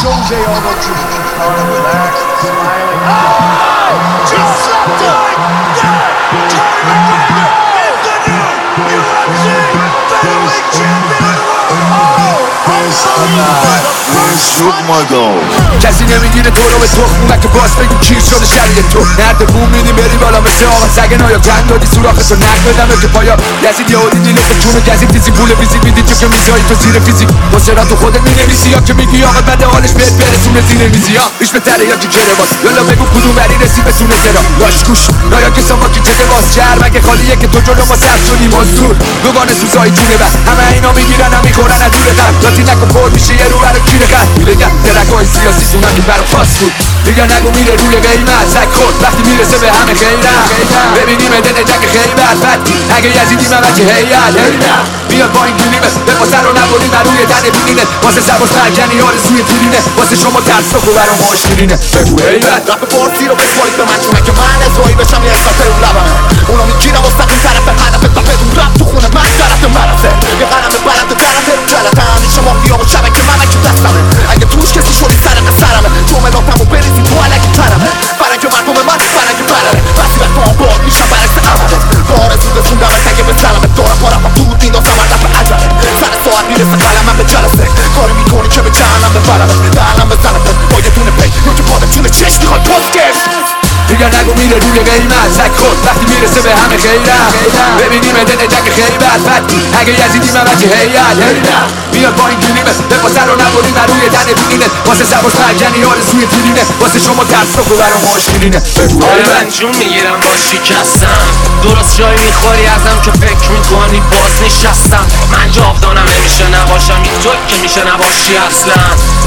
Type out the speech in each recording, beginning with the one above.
Jose Aldo just keeps calm, relaxed, smiling. Oh! Just something! Conor McGregor is the new UFC featherweight champion of the world! کسی نمیگیره تو رو به تخمونک که باز بگیم کیر شده شبیه تو نرد بوم میدی بری بالا مثل آقا سگ نایا جنگ دادی سوراخ تو نقدادمه که پایا یزید یه هودی دیله به جون گزید تیزی پول ویزیت میدی تو که میزایی تو زیر فیزیک حسرا تو خودت مینویسی یا که میگی آقا بده حالش بهت برسونه زیر میزی ها ریش بهتره یا که کره باز یالا بگو کدوم بری رسی بتونه زرا لاش گوش نایا که ساما کی چه باز شهر مگه خالیه که تو جلو ما سر شدی مزدور دوگانه سوزایی جونه بر همه اینا میگیرن هم میخورن از دور قلب لاتی نکن پر میشه یه رو برو کیره قلب میگن درکای سیاسی سونم که برا فاست بود دیگه نگو میره روی قیمت سگ خورد وقتی میرسه به همه خیرم ببینیم دن جنگ خیبر بدی اگه یزیدی من بچه هیئت بیاد با این کلیمه به سر رو نبودیم بر روی تن بینینه واسه سباس مرکنی آرزوی تیرینه واسه شما ترس بخو برام ماشکرینه بگو هیبت رپ فارسی رو بسپارید به من چونه که من ازایی بشم یه استاپر رو لبمه اونا میگیرم مستقیم طرف هدفت و بدون رپ تو خونه من طرف مرسه یه قلم برد طرف رو جلته همیشه مافیا و شبکه من که دستمه اگه توش کسی شدی سرق سرمه جملاتم و بریزی تو علکی ترمه برنگ مردم من برنگ برره بسی به پام باد میشم برعکس عمله با آرزو رسوندم تگه به سلمه دارم با رفت دود میندازم هر دفعه عجله سر ساعت میرسه قلمم به جلسه کاری میکنی که به جهنم ببرمه دهنم بزنمه با یه دونه پی یا که پادم جون چشم میخواد پاسکش دیگه نگو میره روی قیمت سگ خود وقتی میرسه به همه خیرم ببینیم دن جنگ خیبر بدی اگه یزیدی من بچه هیئت بیاد با این کلیمه به سر رو نبودیم بر روی تن بینینه واسه سباس مرکنی آرزوی تیرینه واسه شما ترس بخو برام ماشکرینه آره من جون میگیرم با شکستم درست جایی میخوری ازم که فکر میکنی باز نشستم من جاودانم نمیشه نباشم این تو که میشه نباشی اصلا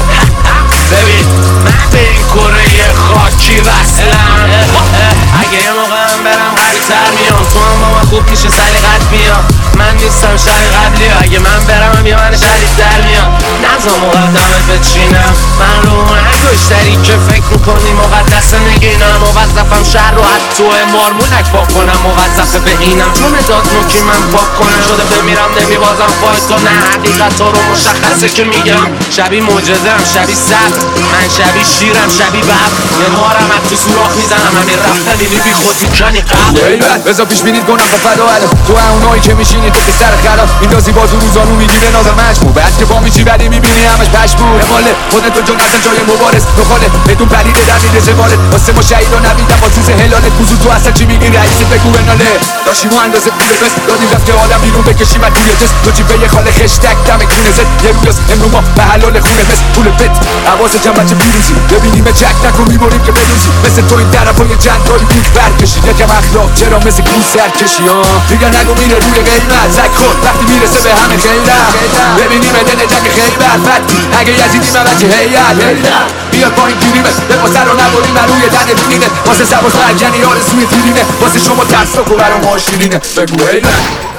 ببین من به این کره خاکی وصلم اگه یه موقع هم برم قوی تر میام تو هم با من خوب میشه سلیقت میام من نیستم شبیه قبلی اگه من برم هم یه من شدید در میام نزا مقدمت بچینم من رو نگشتری که فکر میکنی مقدس نگینم موظفم شهر رو از تو مارمونک پاک کنم موظفه به اینم چون داد نوکی من پاک کنم شده بمیرم نمیبازم فایت تو نه حقیقت رو مشخصه که میگم شبیه معجزم شبیه سب من شبیه شیرم شبیه بب یه مارم از تو سوراخ میزنم همین رفتن اینی بی خود میکنی قبل بذار پیش بینید کنم با فدا تو اونایی که میشینی تو که سر خلاف میندازی بازو روزانو میگیره نازم مجموع بعد که با میشی ولی میبینی همش پشمون ماله خودتو جون اصلا جای مبارز نخاله بدون پریده در میرسه وارد واسه ما شهید و نبیدم با سوز هلالت بوزو تو اصلا چی میگی رئیس بگو بناله داشتیم و اندازه پول بس دادیم رفت که آدم بیرون بکشیم از توی جس تو جیبه یه خاله خشتک دم کونه زد یه روز امرو ما به حلال خونه بس پول بت حواس جمع بچه پیروزی ببینیم چک نکن میبریم که بدوزی مثل تو این طرفای چند تایی بود برکشی یکم اخلاق چرا مثل کوس سرکشی ها دیگه نگو میره روی قیمت زک خود وقتی میرسه به همه خیرم ببینیم دن جنگ خیبر بدی اگه یزیدی من بچه هیئت بیاد با این کلیمه به سر رو نبودیم بر روی تن بینینه واسه سباس مرکنی آرزوی تیرینه واسه شما ترس بخو برام ماشکرینه بگو هیئت